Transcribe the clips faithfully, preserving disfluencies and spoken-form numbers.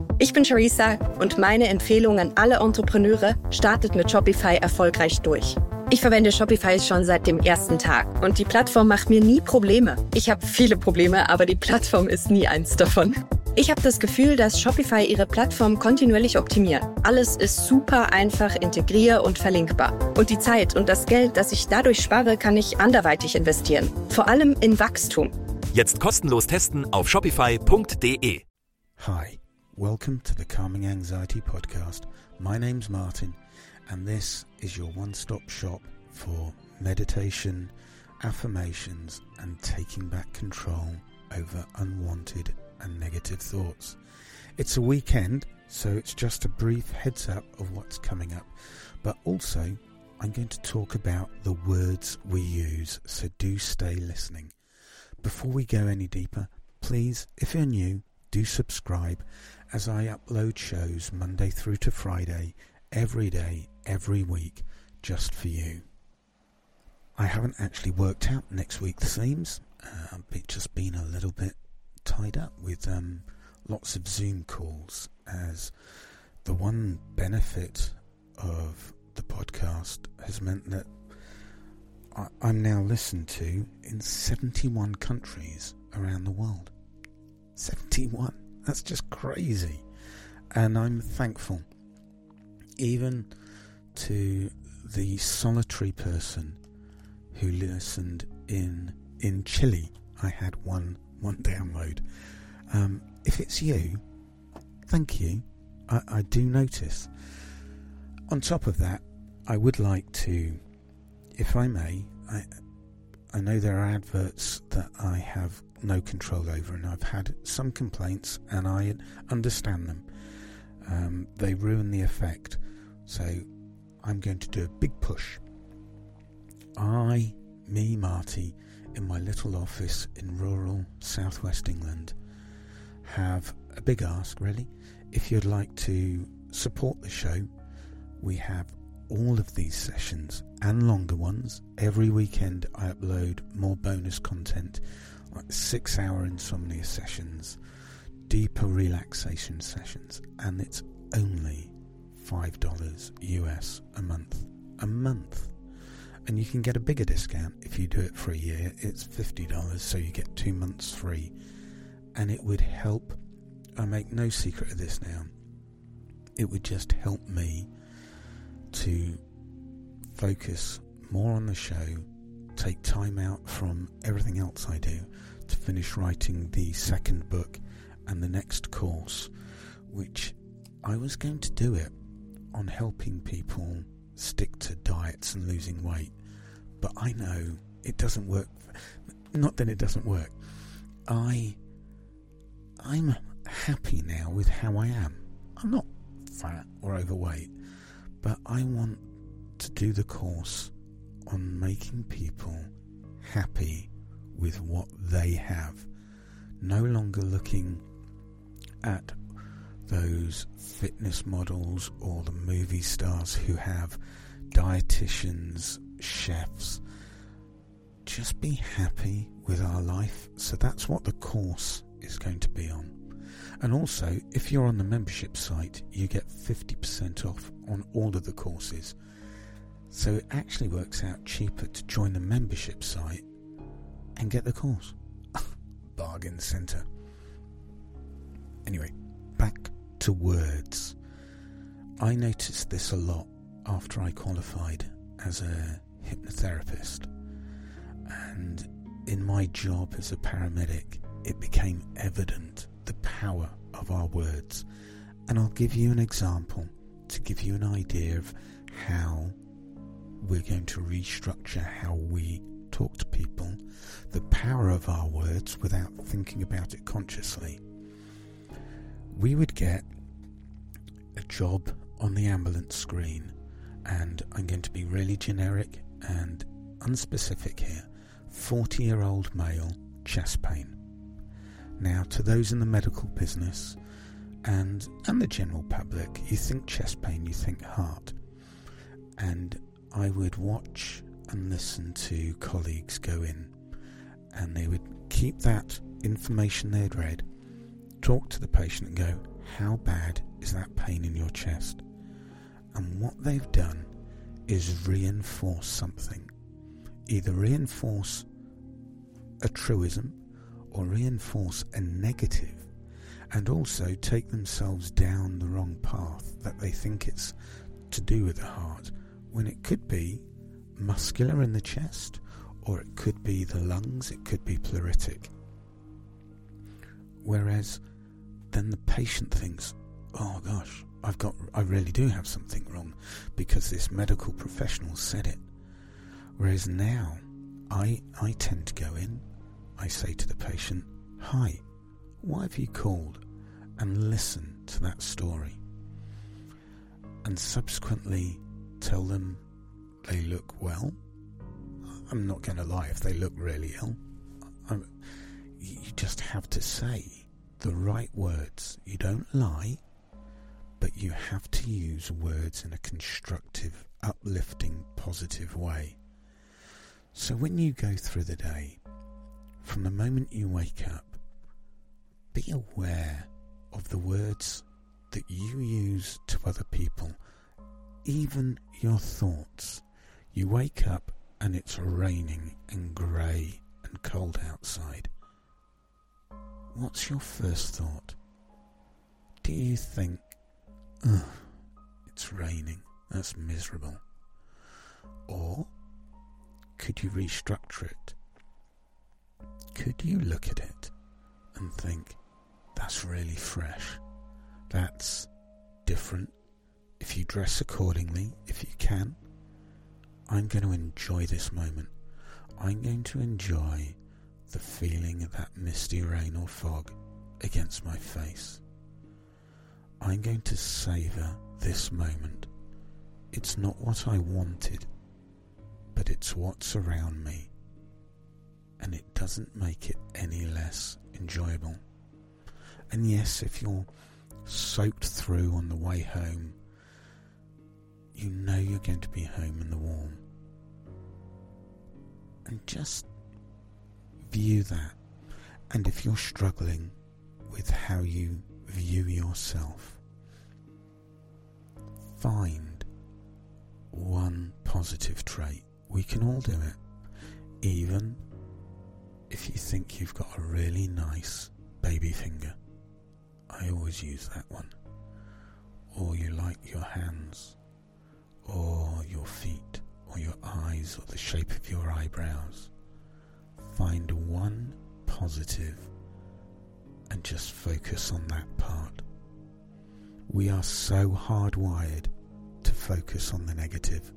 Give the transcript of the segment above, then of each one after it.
Ich bin Charissa und meine Empfehlung an alle Entrepreneure: startet mit Shopify erfolgreich durch. Ich verwende Shopify schon seit dem ersten Tag und die Plattform macht mir nie Probleme. Ich habe viele Probleme, aber die Plattform ist nie eins davon. Ich habe das Gefühl, dass Shopify ihre Plattform kontinuierlich optimiert. Alles ist super einfach integrier- und verlinkbar. Und die Zeit und das Geld, das ich dadurch spare, kann ich anderweitig investieren. Vor allem in Wachstum. Jetzt kostenlos testen auf shopify punkt de. Hi, welcome to the Calming Anxiety Podcast. My name's Martin, and this is your one-stop shop for meditation, affirmations, and taking back control over unwanted and negative thoughts. It's a weekend, so it's just a brief heads up of what's coming up, but also I'm going to talk about the words we use, so do stay listening. Before we go any deeper, please, if you're new, do subscribe, as I upload shows Monday through to Friday, every day, every week, just for you. I haven't actually worked out next week's themes. Uh, it's just been a little bit tied up with um, lots of Zoom calls, as the one benefit of the podcast has meant that I, I'm now listened to in seventy-one countries around the world. seventy-one. That's just crazy. And I'm thankful even to the solitary person who listened in in Chile. I had one one download. Um, if it's you, thank you. I, I do notice. On top of that, I would like to, if I may, I, I know there are adverts that I have no control over, and I've had some complaints, and I understand them. Um, they ruin the effect. So I'm going to do a big push. I, me, Marty, in my little office in rural southwest England, have a big ask, really. If you'd like to support the show, we have all of these sessions and longer ones. Every weekend I upload more bonus content, like six hour insomnia sessions, deeper relaxation sessions, and it's only five dollars U S a month. A month. And you can get a bigger discount if you do it for a year. It's fifty dollars, so you get two months free. And it would help, I make no secret of this now, it would just help me to focus more on the show, take time out from everything else I do to finish writing the second book and the next course, which I was going to do it on helping people stick to diets and losing weight, but I know it doesn't work. Not that it doesn't work. I, I'm happy now with how I am. I'm not fat or overweight, but I want to do the course on making people happy with what they have. No longer looking at those fitness models or the movie stars who have dietitians, chefs. Just be happy with our life. So that's what the course is going to be on. And also, if you're on the membership site, you get fifty percent off on all of the courses. So it actually works out cheaper to join the membership site and get the course. Bargain centre. Anyway, back to words. I noticed this a lot after I qualified as a hypnotherapist, and in my job as a paramedic it became evident the power of our words. And I'll give you an example to give you an idea of how we're going to restructure how we talk to people, the power of our words without thinking about it consciously. We would get a job on the ambulance screen, and I'm going to be really generic and unspecific here. forty-year-old male, chest pain. Now, to those in the medical business and, and the general public, you think chest pain, you think heart. And I would watch and listen to colleagues go in, and they would keep that information they'd read, talk to the patient and go, how bad is that pain in your chest? And what they've done is reinforce something. Either reinforce a truism or reinforce a negative, and also take themselves down the wrong path that they think it's to do with the heart, when it could be muscular in the chest, or it could be the lungs, it could be pleuritic. Whereas then the patient thinks, oh gosh, I've got, I really do have something wrong because this medical professional said it. Whereas now, I I tend to go in, I say to the patient, hi, why have you called? And listen to that story. And subsequently tell them they look well. I'm not going to lie, if they look really ill, I'm, you just have to say the right words. You don't lie, but you have to use words in a constructive, uplifting, positive way. So when you go through the day, from the moment you wake up, be aware of the words that you use to other people, even your thoughts. You wake up and it's raining and grey and cold outside. What's your first thought? Do you think, ugh, it's raining, that's miserable? Or could you restructure it? Could you look at it and think, that's really fresh, that's different? If you dress accordingly, if you can, I'm going to enjoy this moment. I'm going to enjoy the feeling of that misty rain or fog against my face. I'm going to savour this moment. It's not what I wanted, but it's what's around me, and it doesn't make it any less enjoyable. And yes, if you're soaked through on the way home, you know you're going to be home in the warm. And just view that. And if you're struggling with how you view yourself, find one positive trait. We can all do it. Even if you think you've got a really nice baby finger. I always use that one. Or you like your hands, or your feet, or your eyes, or the shape of your eyebrows. Find one positive and just focus on that part. We are so hardwired to focus on the negative.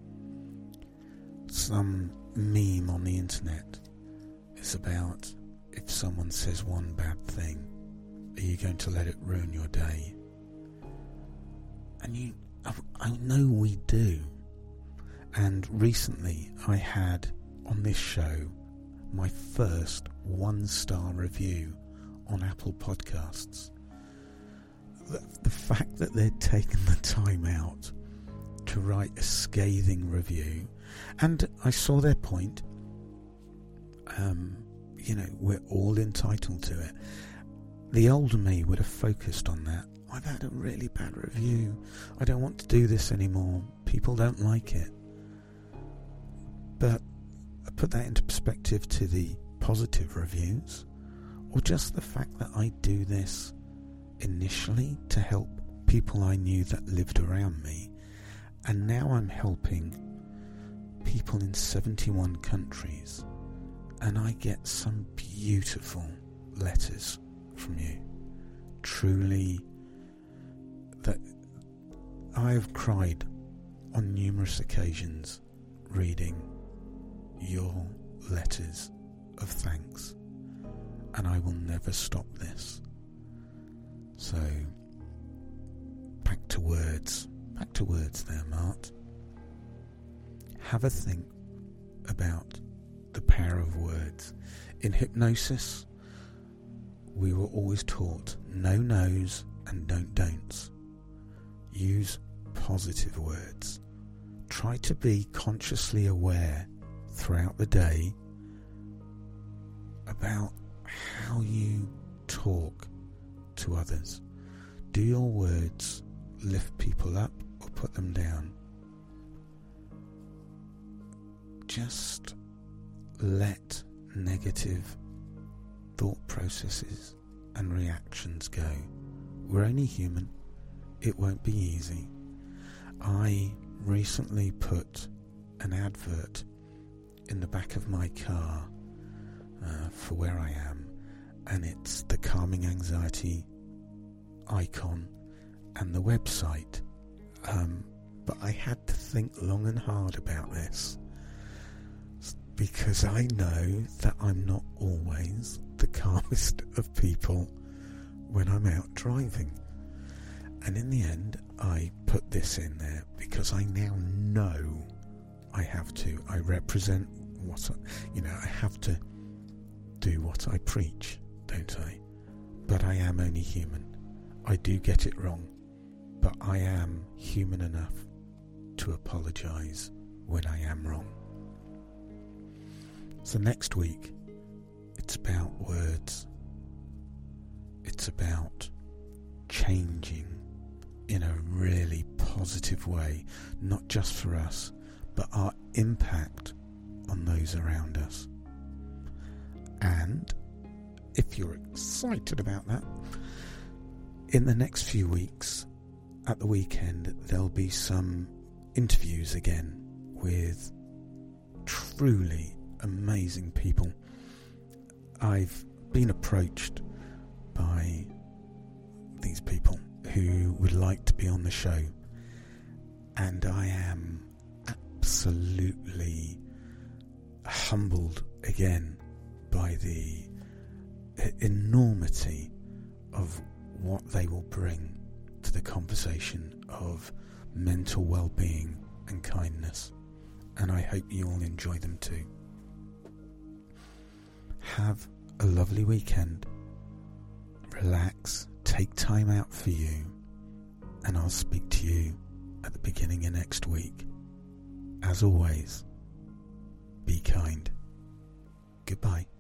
Some meme on the internet is about, if someone says one bad thing, are you going to let it ruin your day? And you, I, I know we do. And recently I had on this show my first one-star review on Apple Podcasts. The, the fact that they'd taken the time out to write a scathing review, and I saw their point. Um, you know, we're all entitled to it. The older me would have focused on that. I've had a really bad review. I don't want to do this anymore. People don't like it. But I put that into perspective to the positive reviews, or just the fact that I do this initially to help people I knew that lived around me, and now I'm helping people in seventy-one countries, and I get some beautiful letters from you. Truly, that I have cried on numerous occasions reading your letters of thanks, and I will never stop this. So, back to words. Back to words there, Mart. Have a think about the power of words. In hypnosis, we were always taught no no's and don't don'ts. Use positive words. Try to be consciously aware throughout the day about how you talk to others. Do your words lift people up or put them down? Just let negative thought processes and reactions go. We're only human. It won't be easy. I recently put an advert in the back of my car uh, for where I am, and it's the Calming Anxiety icon and the website. Um, but I had to think long and hard about this, because I know that I'm not always the calmest of people when I'm out driving. And in the end, I put this in there because I now know I have to. I represent what I, you know, I have to do what I preach, don't I? But I am only human. I do get it wrong, but I am human enough to apologise when I am wrong. So next week, it's about words. It's about changing in a really positive way, not just for us, but our impact on those around us. And if you're excited about that, in the next few weeks, at the weekend, there'll be some interviews again with truly amazing people. I've been approached by these people who would like to be on the show, and I am absolutely humbled again by the enormity of what they will bring to the conversation of mental well-being and kindness, and I hope you all enjoy them too. Have a lovely weekend. Relax, take time out for you, and I'll speak to you at the beginning of next week. As always, be kind. Goodbye.